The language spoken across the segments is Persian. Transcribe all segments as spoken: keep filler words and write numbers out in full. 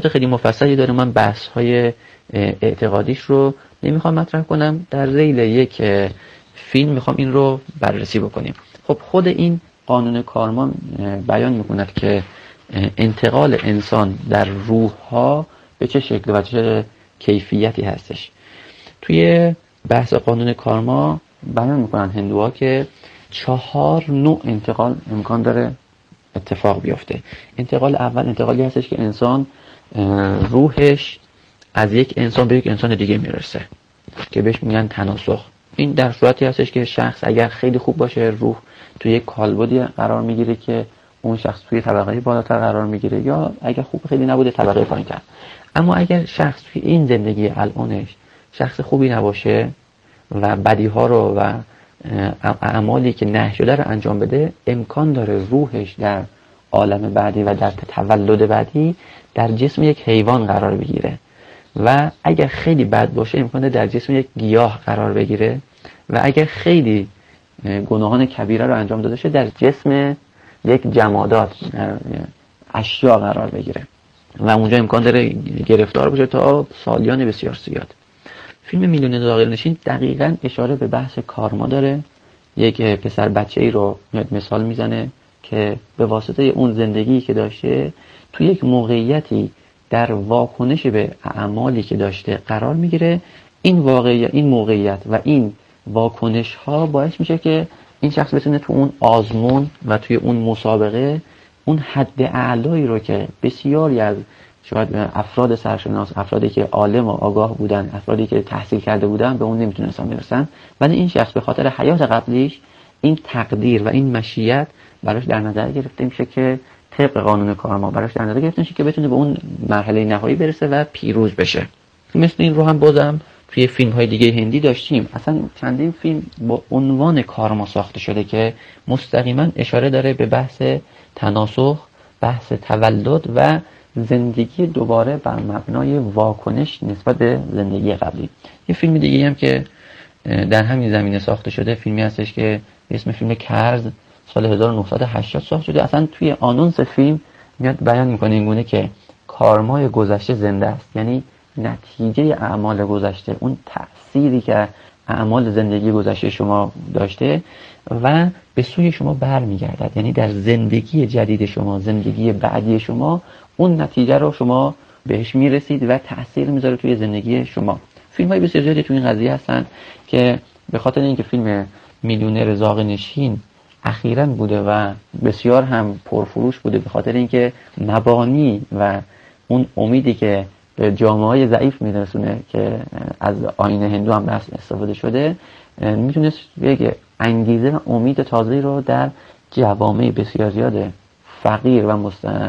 خیلی مفصلی داره. من بحث های اعتقادیش رو نمیخوام مطرح کنم، در ذیل یک فیلم میخوام این رو بررسی بکنیم. خب خود این قانون کارما بیان میکند که انتقال انسان در روح ها به چه شکل و چه کیفیتی هستش. توی بحث قانون کارما بیان میکنن هندوها که چهار نوع انتقال امکان داره اتفاق بیفته. انتقال اول انتقالی هستش که انسان روحش از یک انسان به یک انسان دیگه میرسه که بهش میگن تناسخ. این در صورتی هستش که شخص اگر خیلی خوب باشه روح توی یک کالبدی قرار میگیره که اون شخص توی طبقه بالاتر قرار میگیره، یا اگر خوب خیلی نبوده طبقه پایینتر. اما اگر شخص توی این زندگی الانش شخص خوبی نباشه و بدیها رو و اعمالی که نهی شده رو انجام بده، امکان داره روحش در عالم بعدی و در تولد بعدی در جسم یک حیوان قرار بگیره، و اگر خیلی بد باشه امکان داره در جسم یک گیاه قرار بگیره، و اگر خیلی گناهان کبیره رو انجام داده شه در جسم یک جمادات اشیا قرار بگیره و اونجا امکان داره گرفتار بشه تا سالیان بسیار زیاد. فیلم میلیونر عاقل‌نشین دقیقاً اشاره به بحث کارما داره. یک پسر بچه‌ای رو میاد مثال میزنه که به واسطه اون زندگی که داشته تو یک موقعیتی در واکنش به اعمالی که داشته قرار میگیره. این واقعیت، این موقعیت و این واکنش ها باعث میشه که این شخص بتونه تو اون آزمون و توی اون مسابقه اون حد اعلایی رو که بسیاری از شاید افراد سرشناس، افرادی که عالم و آگاه بودن، افرادی که تحصیل کرده بودن به اون نمیتونستن برسن، ولی این شخص به خاطر حیات قبلیش این تقدیر و این مشیت براش در نظر گرفته میشه که طبق قانون کارما براش در نظر گرفته میشه که بتونه به اون مرحله نهایی برسه و پیروز بشه. مثل این رو هم بازم توی فیلم های دیگه هندی داشتیم. اصلا چندین فیلم با عنوان کارما ساخته شده که مستقیما اشاره داره به بحث تناسخ، بحث تولد و زندگی دوباره بر مبنای واکنش نسبت به زندگی قبلی. یه فیلم دیگه هم که در همین زمینه ساخته شده فیلمی هستش که اسم فیلم کرز سال هزار و نهصد و هشتاد ساخته شده. اصلا توی آنونس فیلم میاد بیان میکنه اینگونه که کارمای گذشته زنده است، یعنی نتیجه اعمال گذشته، اون تأثیری که اعمال زندگی گذشته شما داشته و به سوی شما برمیگردد، یعنی در زندگی جدید شما، زندگی بعدی شما اون نتیجه رو شما بهش میرسید و تأثیر میذاره توی زندگی شما. فیلم های بسیار زیادی توی این قضیه هستن که به خاطر اینکه فیلم میلیونر عاقل‌نشین اخیراً بوده و بسیار هم پرفروش بوده، به خاطر اینکه مبانی و اون امیدی که به جامعه ضعیف میرسونه که از آیین هندو هم بس استفاده شده، میتونست یک انگیزه و امید تازه‌ای رو در جوامع بسیار زیاد فقیر و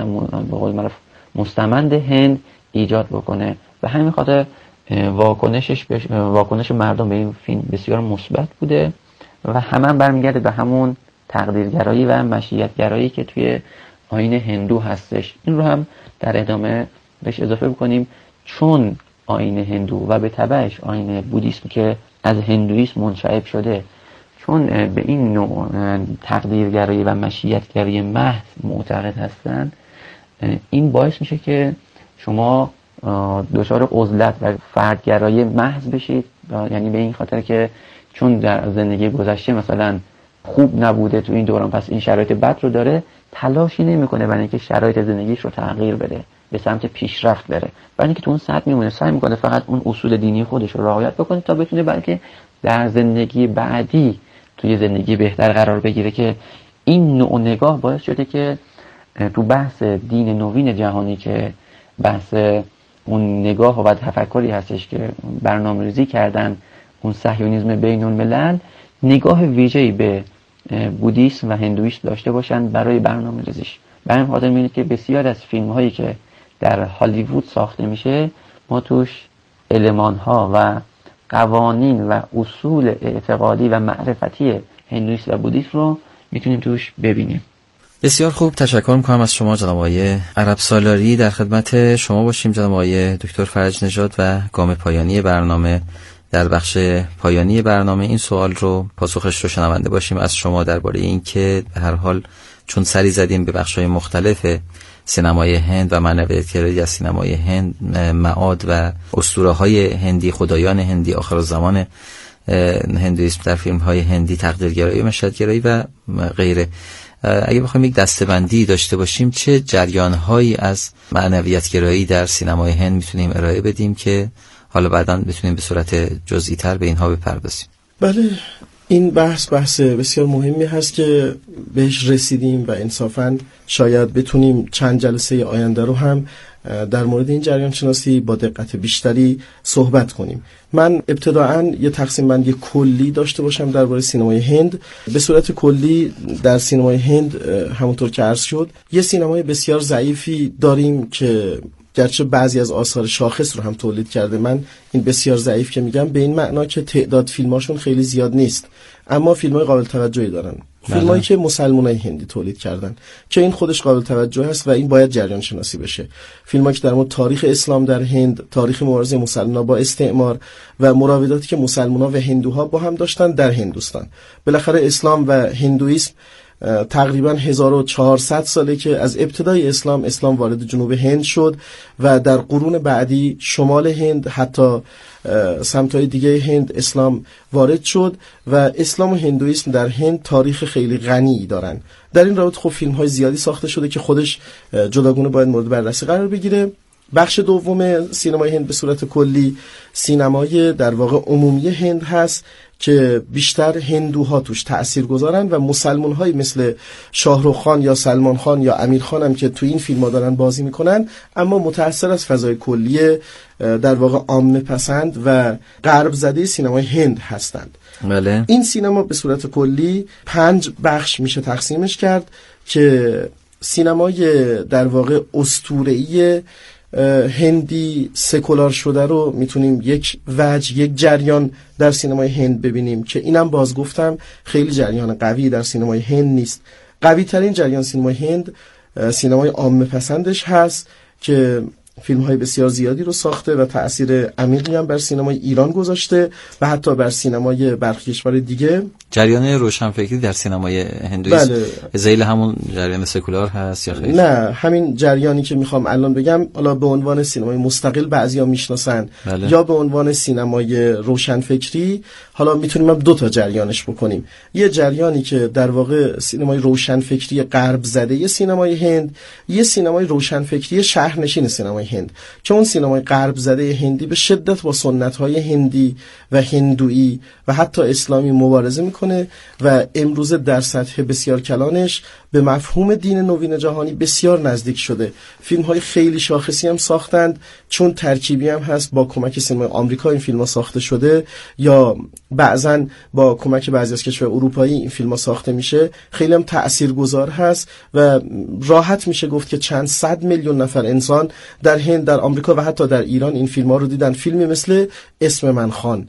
مستمند هند ایجاد بکنه. و همین خاطر واکنشش بش... واکنش مردم به این فیلم بسیار مثبت بوده و همه هم برمیگرده به همون تقدیرگرایی و مشیت‌گرایی که توی آیین هندو هستش. این رو هم در ادامه بهش اضافه بکنیم، چون آیین هندو و به تبعش آیین بودیسم که از هندویسم منشعب شده، چون به این نوع تقدیرگرایی و مشیت‌گرایی محض معتقد هستند، این باعث میشه که شما دچار عزلت و فردگرایی محض بشید. یعنی به این خاطر که چون در زندگی گذشته مثلا خوب نبوده تو این دوران، پس این شرایط بد رو داره، تلاشی نمیکنه برای اینکه شرایط زندگیش رو تغییر بده، به سمت پیشرفت بره، برای اینکه تو اون سطح میمونه، سعی میکنه فقط اون اصول دینی خودش رو رعایت بکنه تا بتونه بلکه در زندگی بعدی توی زندگی بهتر قرار بگیره. که این نوع نگاه باعث شده که تو بحث دین نوین جهانی که بحث اون نگاه و تفکری هستش که برنامه‌ریزی کردن اون صهیونیسم بین الملل، نگاه ویژه‌ای به بودیسم و هندویسم داشته باشن برای برنامه‌ریزیش. به همین خاطر می‌بینید که بسیار از فیلم‌هایی که در هالیوود ساخته میشه ما توش المان‌ها و قوانین و اصول اعتقادی و معرفتی هندویسم و بودیسم رو میتونیم توش ببینیم. بسیار خوب، تشکر میکنم از شما جناب آقای عرب سالاری. در خدمت شما باشیم جناب آقای دکتر فرج نژاد و گام پایانی برنامه. در بخش پایانی برنامه این سوال رو پاسخش رو شنونده باشیم از شما درباره این که به هر حال چون سری زدیم به بخش‌های مختلف سینمای هند و معنویت‌گرایی در سینمای هند، معاد و اسطوره‌های هندی، خدایان هندی، آخرالزمان هندویسم در فیلم‌های هندی، تقدیرگرایی و مشهدگرایی و غیره. اگه بخوایم یک دسته‌بندی داشته باشیم چه جریان‌هایی از معنویت‌گرایی در سینمای هند میتونیم ارائه بدیم که حالا بعداً بتونیم به صورت جزئی‌تر به اینها بپردازیم؟ بله، این بحث بحث بسیار مهمی هست که بهش رسیدیم و انصافاً شاید بتونیم چند جلسه آینده رو هم در مورد این جریان شناسی با دقت بیشتری صحبت کنیم. من ابتداعاً یه تقسیم بندی کلی داشته باشم درباره سینمای هند. به صورت کلی در سینمای هند همونطور که عرض شد یه سینمای بسیار ضعیفی داریم که گرچه بعضی از آثار شاخص رو هم تولید کرده. من این بسیار ضعیف که میگم به این معنا که تعداد فیلماشون خیلی زیاد نیست، اما فیلمای قابل توجهی دارن، فیلمایی که مسلمانای هندی تولید کردن که این خودش قابل توجه است و این باید جریان شناسی بشه. فیلمایی که در مورد تاریخ اسلام در هند، تاریخ مبارزه مسلمان‌ها با استعمار و مراوداتی که مسلمان‌ها و هندوها با هم داشتن در هندوستان. بالاخره اسلام و هندویسم تقریبا هزار و چهارصد ساله که از ابتدای اسلام اسلام وارد جنوب هند شد و در قرون بعدی شمال هند حتی سمت‌های دیگه هند اسلام وارد شد و اسلام و هندویسم در هند تاریخ خیلی غنی دارن. در این رابطه خب فیلم‌های زیادی ساخته شده که خودش جداگونه باید مورد بررسی قرار بگیره. بخش دوم سینمای هند به صورت کلی سینمای در واقع عمومی هند هست که بیشتر هندوها توش تأثیر گذارن و مسلمان‌های مثل شاهرخ خان یا سلمان خان یا امیر خان هم که تو این فیلم‌ها دارن بازی میکنن، اما متأثر از فضای کلی در واقع عامه پسند و غرب زده سینمای هند هستند. بله. این سینما به صورت کلی پنج بخش میشه تقسیمش کرد که سینمای در واقع اسطوره‌ای هندی سکولار شده رو میتونیم یک وجه، یک جریان در سینمای هند ببینیم که اینم باز گفتم خیلی جریان قوی در سینمای هند نیست. قوی ترین جریان سینمای هند سینمای عامه پسندش هست که فیلم های بسیار زیادی رو ساخته و تأثیر عمیقی هم بر سینمای ایران گذاشته و حتی بر سینمای برخی کشور دیگه. جریان روشنفکری در سینمای هندویسم بله. ذیل همون جریان سکولار هست یا خیر؟ نه، همین جریانی که میخوام الان بگم حالا به عنوان سینمای مستقل بعضیا میشناسن بله. یا به عنوان سینمای روشنفکری. حالا میتونیم هم دو تا جریانش بکنیم. یه جریانی که در واقع سینمای روشنفکری غرب زده سینمای هند، یه سینمای روشنفکری شهرنشین سینمای هند که اون سینمای غرب زده هندی به شدت با سنت‌های هندی و هندویی و حتی اسلامی مبارزه میکنه و امروز در سطح بسیار کلانش به مفهوم دین نوین جهانی بسیار نزدیک شده. فیلم‌های خیلی شاخصی هم ساختند، چون ترکیبی هم هست با کمک سینمای آمریکا این فیلم‌ها ساخته شده یا بعضن با کمک بعضی از کشورهای اروپایی این فیلم‌ها ساخته میشه. خیلی هم تاثیرگذار هست و راحت میشه گفت که چند صد میلیون نفر انسان در هند، در آمریکا و حتی در ایران این فیلم‌ها رو دیدن. فیلمی مثل اسم من خان،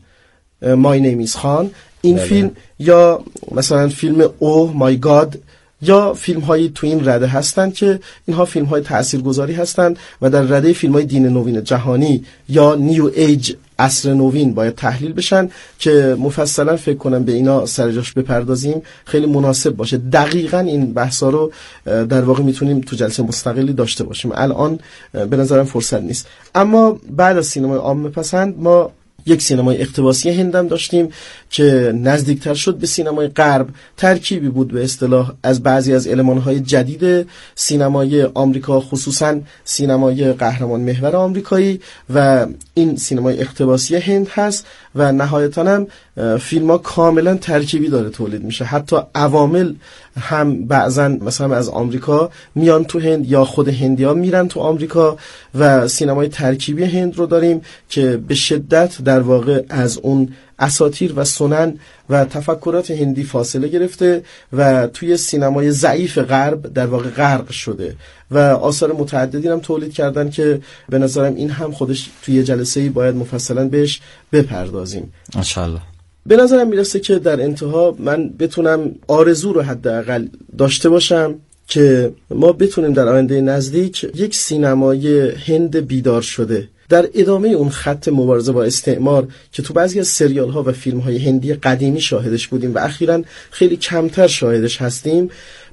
My Name is خان، این بله. فیلم یا مثلا فیلم اوه مای گاد یا فیلم هایی تو این رده هستند که اینها فیلم های تاثیرگذاری هستند و در رده فیلم های دین نوین جهانی یا نیو ایج عصر نوین باید تحلیل بشن که مفصلا فکر کنم به اینا سرجاش بپردازیم خیلی مناسب باشه. دقیقاً این بحثا رو در واقع میتونیم تو جلسه مستقلی داشته باشیم، الان به نظرم فرصت نیست. اما بعد از سینمای عامه پسند ما یک سینمای اقتباسی هندم داشتیم که نزدیکتر شد به سینمای غرب، ترکیبی بود به اصطلاح از بعضی از المان‌های جدید سینمای آمریکا، خصوصا سینمای قهرمان محور آمریکایی و این سینمای اقتباسی هند هست و نهایتاً هم فیلم‌ها کاملا ترکیبی داره تولید میشه. حتی عوامل هم بعضاً مثلا از آمریکا میان تو هند یا خود هندی‌ها میرن تو آمریکا و سینمای ترکیبی هند رو داریم که به شدت در واقع از اون اساطیر و سنن و تفکرات هندی فاصله گرفته و توی سینمای ضعیف غرب در واقع غرق شده و آثار متعددی هم تولید کردن که به نظرم این هم خودش توی جلسه‌ای باید مفصلا بهش بپردازیم انشالله. به نظرم میرسه که در انتها من بتونم آرزو رو حداقل داشته باشم که ما بتونیم در آینده نزدیک یک سینمای هند بیدار شده در ادامه اون خط مبارزه با استعمار که تو بعضی از سریال ها و فیلم های هندی قدیمی شاهدش بودیم و اخیراً خیلی کمتر شاهدش هستیم،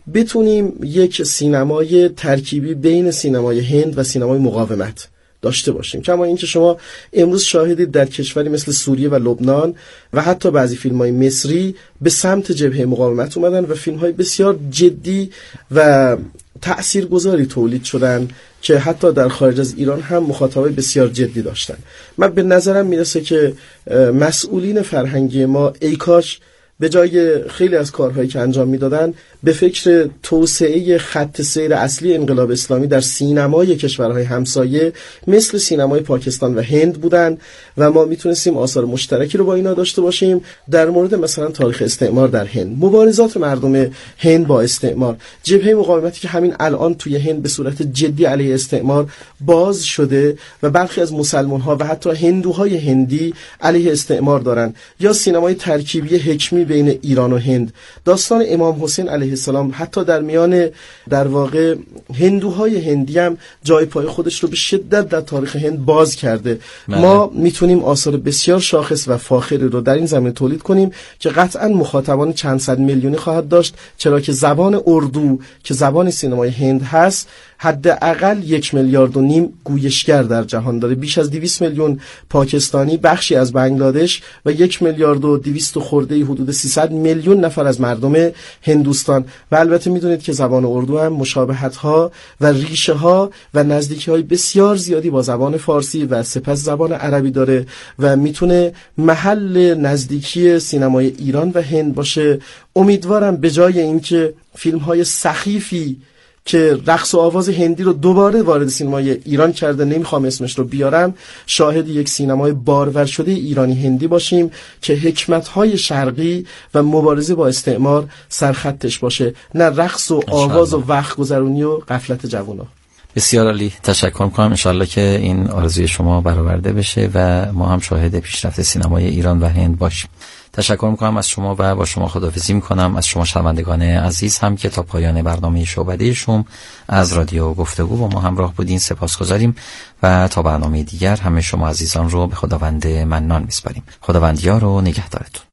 بتونیم یک سینمای ترکیبی بین سینمای هند و سینمای مقاومت داشته باشیم. کما اینکه شما امروز شاهدید در کشوری مثل سوریه و لبنان و حتی بعضی فیلم‌های مصری به سمت جبهه مقاومت اومدن و فیلم‌های بسیار جدی و تأثیرگذاری تولید شدن که حتی در خارج از ایران هم مخاطبای بسیار جدی داشتن. من به نظرم میرسه که مسئولین فرهنگی ما ای کاش به جای خیلی از کارهایی که انجام میدادن به فکر توسعه خط سیر اصلی انقلاب اسلامی در سینمای کشورهای همسایه مثل سینمای پاکستان و هند بودن و ما میتونستیم آثار مشترکی رو با اینا داشته باشیم. در مورد مثلا تاریخ استعمار در هند، مبارزات مردم هند با استعمار، جبهه مقاومتی که همین الان توی هند به صورت جدی علیه استعمار باز شده و برخی از مسلمان‌ها و حتی هندوهای هندی علیه استعمار دارن، یا سینمای ترکیبی حکمی بین ایران و هند، داستان امام حسین علیه السلام حتی در میان در واقع هندوهای هندی هم جای پای خودش رو به شدت در تاریخ هند باز کرده. مه. ما میتونیم آثار بسیار شاخص و فاخری رو در این زمینه تولید کنیم که قطعا مخاطبان چند صد میلیونی خواهد داشت، چرا که زبان اردو که زبان سینمای هند هست حداقل یک میلیارد و نیم گویشگر در جهان داره، بیش از دویست میلیون پاکستانی، بخشی از بنگلادش و یک میلیارد و دویست خورده حدود سیصد میلیون نفر از مردم هندوستان. و البته میدونید که زبان اردو هم مشابهت ها و ریشه ها و نزدیکی های بسیار زیادی با زبان فارسی و سپس زبان عربی داره و میتونه محل نزدیکی سینمای ایران و هند باشه. امیدوارم به جای اینکه فیلم های سخیفی که رقص و آواز هندی رو دوباره وارد سینمای ایران کرده، نمیخوام اسمش رو بیارم، شاهد یک سینمای بارور شده ایرانی هندی باشیم که حکمت‌های شرقی و مبارزه با استعمار سرخطش باشه، نه رقص و آواز و وقت گذرونی و غفلت جوونا. بسیار عالی، تشکر می‌کنم. انشالله که این آرزوی شما برآورده بشه و ما هم شاهد پیشرفت سینمای ایران و هند باشیم. تشکر میکنم از شما و با شما خداحافظی میکنم. از شما شنوندگان عزیز هم که تا پایان برنامه شعبده شوم از رادیو گفتگو با ما همراه بودین سپاسگزاریم و تا برنامه دیگر همه شما عزیزان رو به خداوند منان میسپاریم. خداوند یار و نگهدارتون.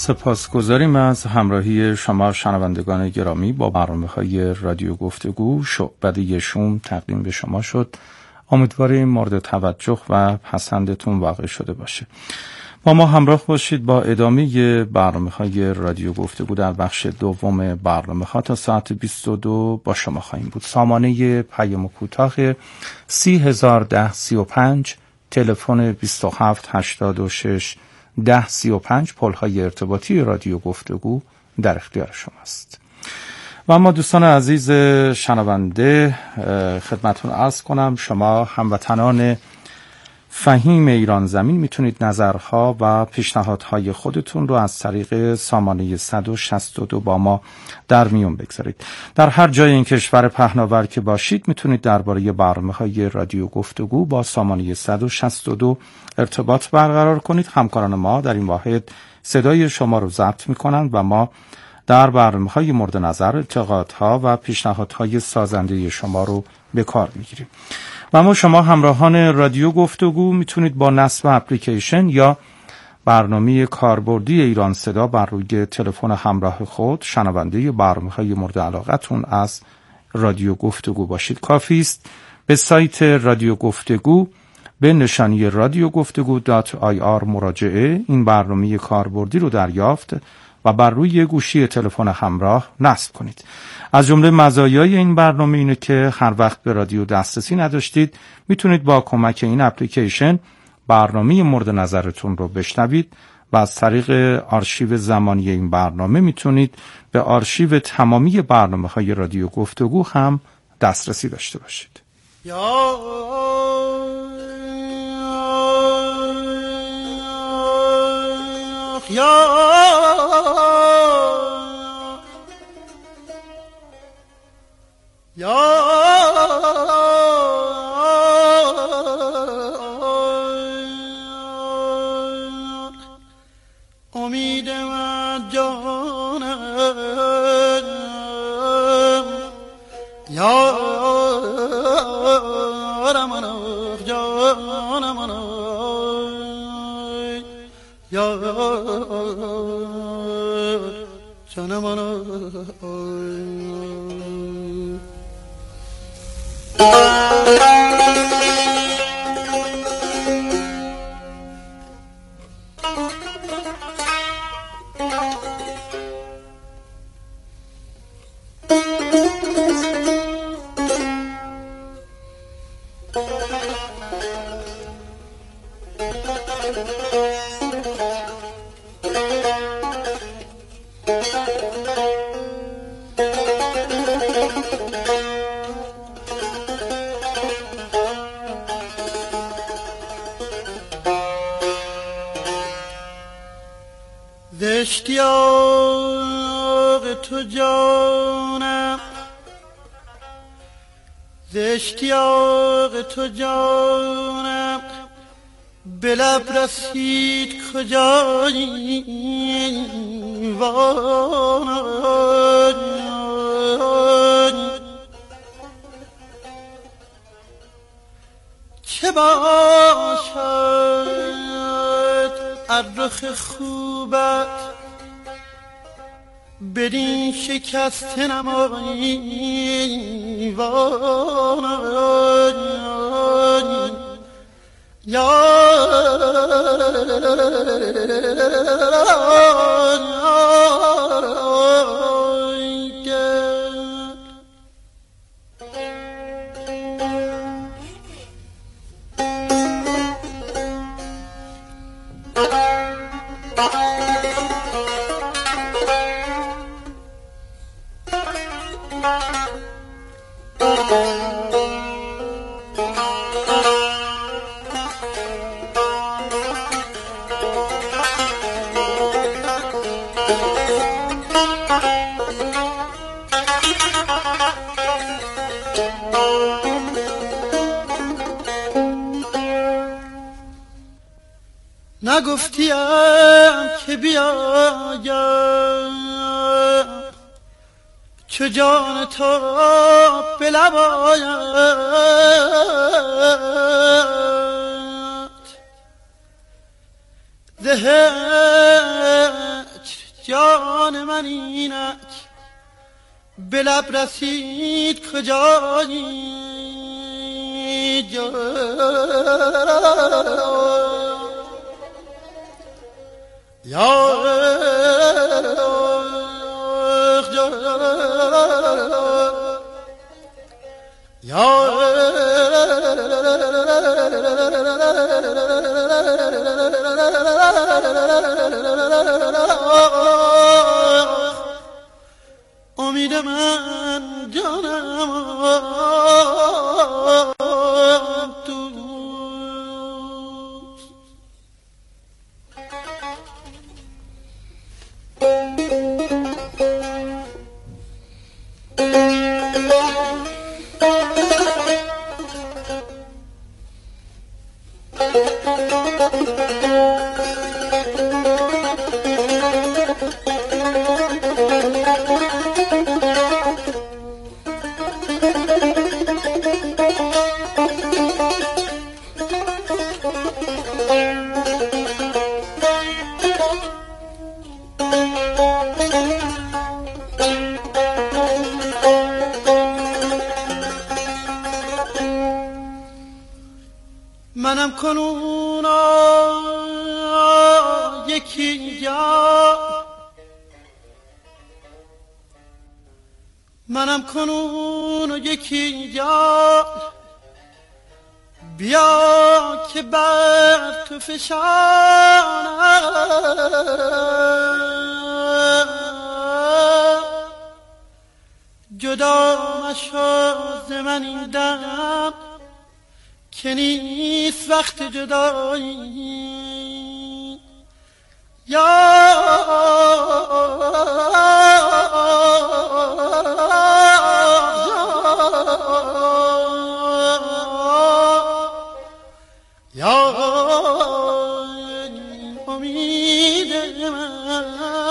سپاسگزاریم از همراهی شما شنوندگان گرامی با برنامه‌های رادیو گفتگو. شعبده شوم تقدیم به شما شد. امیدواریم مورد توجه و پسندتون واقع شده باشه. با ما همراه باشید با ادامه برنامه‌های رادیو گفتگو در بخش دوم برنامه‌ها تا ساعت بیست و دو با شما خواهیم بود. سامانه پیام کوتاه سی هزار ده سی و پنج، تلفن بیست و هفت هشتاد و شش ده سی و پنج، پل‌های ارتباطی رادیو گفتگو در اختیار شماست. و اما دوستان عزیز شنونده خدمتتون عرض کنم شما هموطنان فهیم ایران زمین میتونید نظرها و پیشنهادهای خودتون رو از طریق سامانه صد و شصت و دو با ما در میون بگذارید. در هر جای این کشور پهناور که باشید میتونید درباره برنامه‌های رادیو گفتگو با سامانه صد و شصت و دو ارتباط برقرار کنید. همکاران ما در این واحد صدای شما رو ضبط میکنند و ما در برنامه‌های مورد نظر انتقادها و پیشنهادهای سازنده شما رو به کار میگیریم. و اما شما همراهان رادیو گفتگو میتونید با نصب اپلیکیشن یا برنامه کاربردی ایران صدا بر روی تلفن همراه خود شنونده برنامه‌های مورد علاقتون از رادیو گفتگو باشید. کافی است به سایت رادیو گفتگو به نشانی رادیو گفتگو دات آی آر مراجعه این برنامه کاربردی رو دریافت و بر روی گوشی تلفن همراه نصب کنید. از جمله مزایای این برنامه اینه که هر وقت به رادیو دسترسی نداشتید میتونید با کمک این اپلیکیشن برنامه مورد نظرتون رو بشنوید و از طریق آرشیو زمانی این برنامه میتونید به آرشیو تمامی برنامه‌های رادیو گفتگو هم دسترسی داشته باشید. یا یا یا امید و جانم یا رمان جانم یا جانم اشتیاق تو جانم ز اشتیاق تو جانم به لب رسید کجایی وای چه باشد از رخ خوبت بدین شکست نمایی وای یا نگفتیم که بیایم چو جان تو به لب آید ز هجر من اینک به لب رسید کجایی یا یا امید من جانم تو منم کنون یکی جا منم کنون یکی جا بیا که بر تو فشانم جدا مشو ز من این دم که نیست وقت جدایی یا یا امید من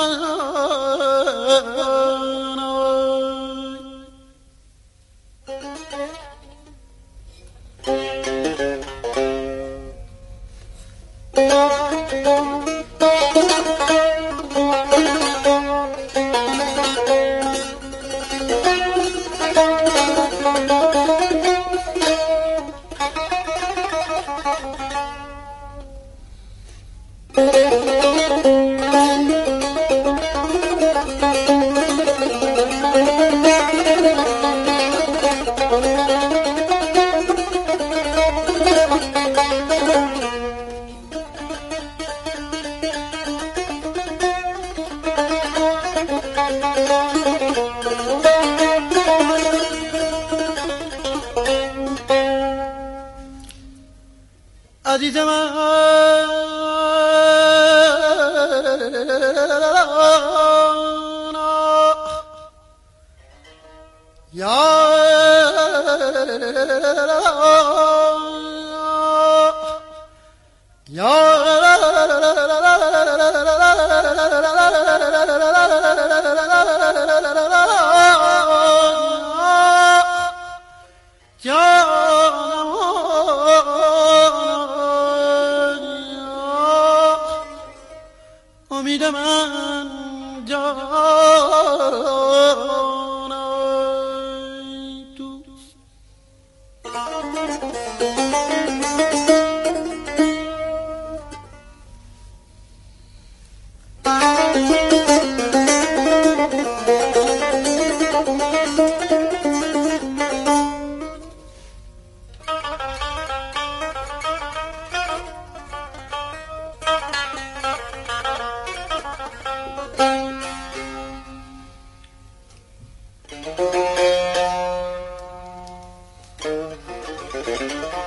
عزیز من یا یا امید من جان توست Thank you.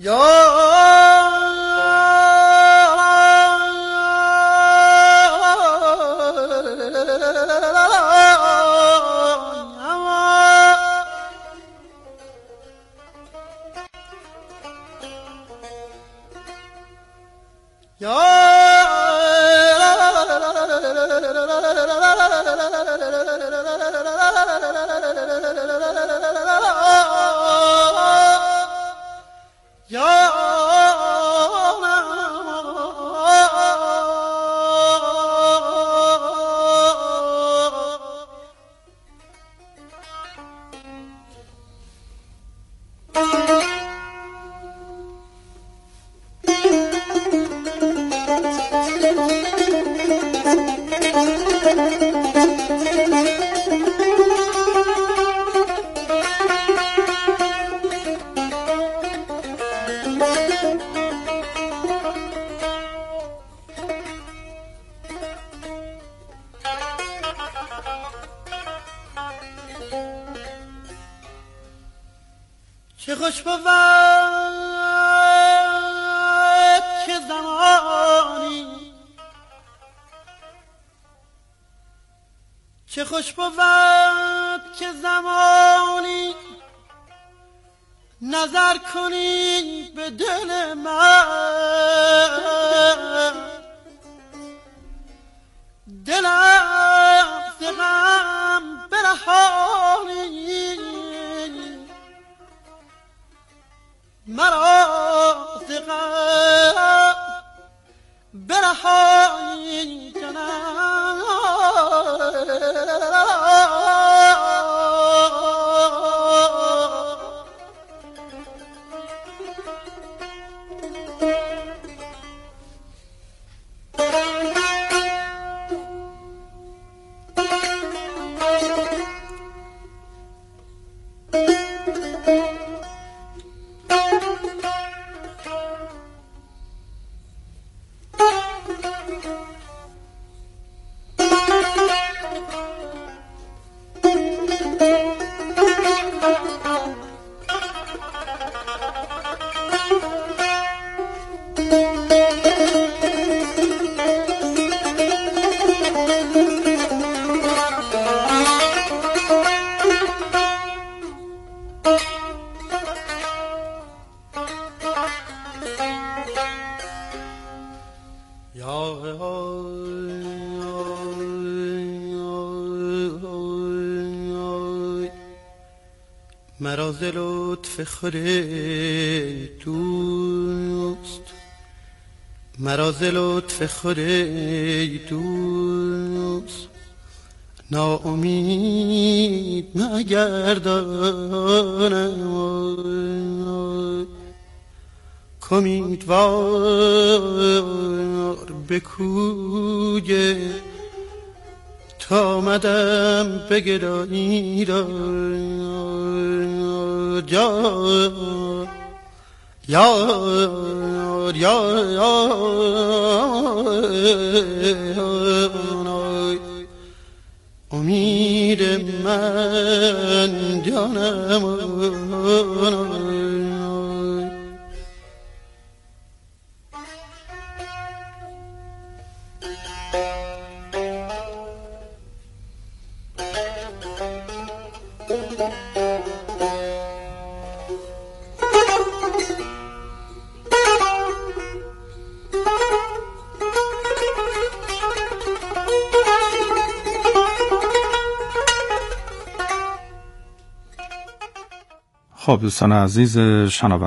چه خوش بود که زمانی، چه خوش بود که زمانی نظر کنی به دل من، دلم ز غم برهانی، مرا ز غم برهانی جانم. مرا ز لطف خود دوست، مرا ز لطف خود دوست ناامید نگردانم، کامیدوار به کوی تا آمدم به گدایی را. یار یار یار امید من جانم. خب دوستان عزیز شنونده